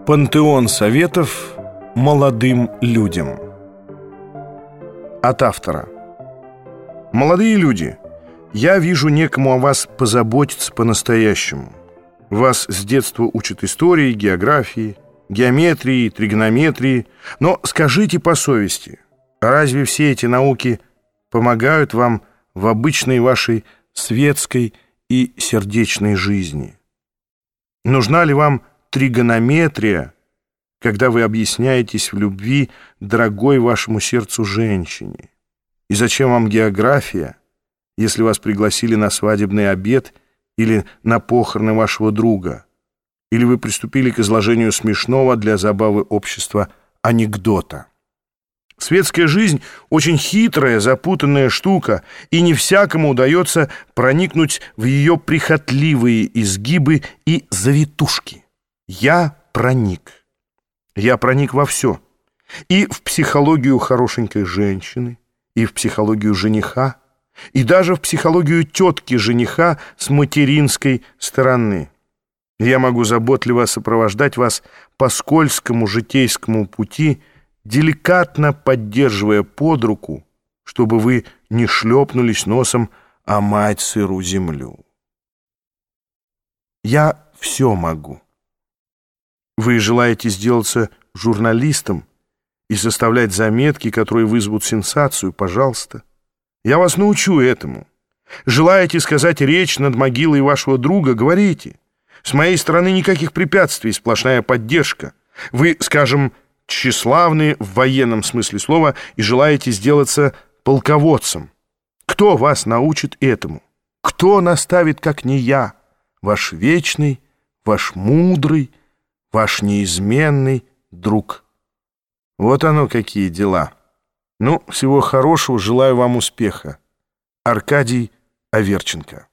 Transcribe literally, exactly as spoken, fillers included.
Пантеон советов молодым людям. От автора. Молодые люди, я вижу, некому о вас позаботиться по-настоящему. Вас с детства учат истории, географии, геометрии, тригонометрии. Но скажите по совести, разве все эти науки помогают вам в обычной вашей светской и сердечной жизни? Нужна ли вам тригонометрия, когда вы объясняетесь в любви дорогой вашему сердцу женщине? И зачем вам география, если вас пригласили на свадебный обед или на похороны вашего друга? Или вы приступили к изложению смешного для забавы общества анекдота? Светская жизнь очень хитрая, запутанная штука, и не всякому удается проникнуть в ее прихотливые изгибы и завитушки. Я проник. Я проник во все. И в психологию хорошенькой женщины, и в психологию жениха, и даже в психологию тетки жениха с материнской стороны. Я могу заботливо сопровождать вас по скользкому житейскому пути, деликатно поддерживая под руку, чтобы вы не шлепнулись носом о мать сыру землю. Я все могу. Вы желаете сделаться журналистом и составлять заметки, которые вызовут сенсацию? Пожалуйста. Я вас научу этому. Желаете сказать речь над могилой вашего друга? Говорите. С моей стороны никаких препятствий, сплошная поддержка. Вы, скажем, тщеславны в военном смысле слова и желаете сделаться полководцем. Кто вас научит этому? Кто наставит, как не я, ваш вечный, ваш мудрый, ваш неизменный друг? Вот оно какие дела. Ну, всего хорошего, желаю вам успеха. Аркадий Аверченко.